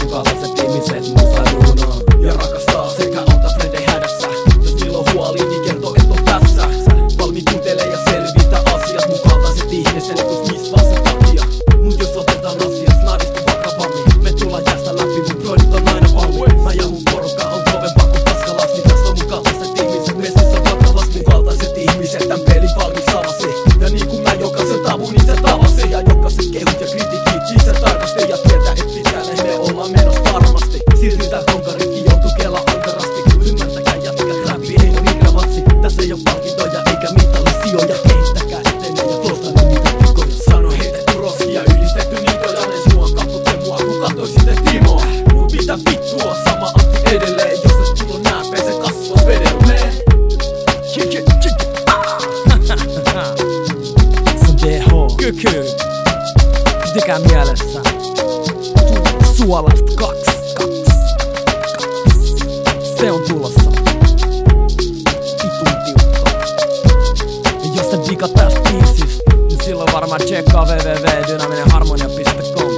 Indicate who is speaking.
Speaker 1: mun kaltaiset ihmiset musaduunaa ja rakastaa sekä auttaa frendei hädässä. Jos niillä on huoli, niin kertoo et on tässä. Valmiin kuuntelee ja selvitä asiat. Mun kaltaiset ihmiset kus mis vaan sen takia. Mut jos otetaan asiat snadisti vakavammin, me tullaan tästä läpi, mun broidit on aina valmiin. Mä ja mun porukka on kovempaa kuin paskalasti. Tässä on mun kaltaiset ihmiset messissä vakavasti. Mun kaltaiset ihmiset tän pelin valmis avasi. Ja niin kun mä jokaisen tavun itse tavasi. Ja jokaisen kehut ja kritiikit itse tarkasti. Ja tietää et pitkälle me ollaan menossa varmasti. Siirrytään konkaritkin joutuu kela ankarasti. Ymmärtäkää jätkät räppi ei oo mikään matsi. Tässä ei oo palkintoja eikä mitallisijoja. Kehittäkää etenee ja tuosta niitä vikoja. Sano heitetty roskia yhdistetty nikoja. Ne sua katsotte mua kun katsoisitte Timoa. Mut mitä vittua sama Antti edelleen. Jos et tullut nääpeen se kasvas vedelleen. Se on DH Kyky. Pitäkää mielessä Suolasta 2. Se on tulossa. Vitun tiukka. Ja jos sä digat tästä biisistä, niin silloin varmaan tsekkaa www.dynaminenharmonia.com.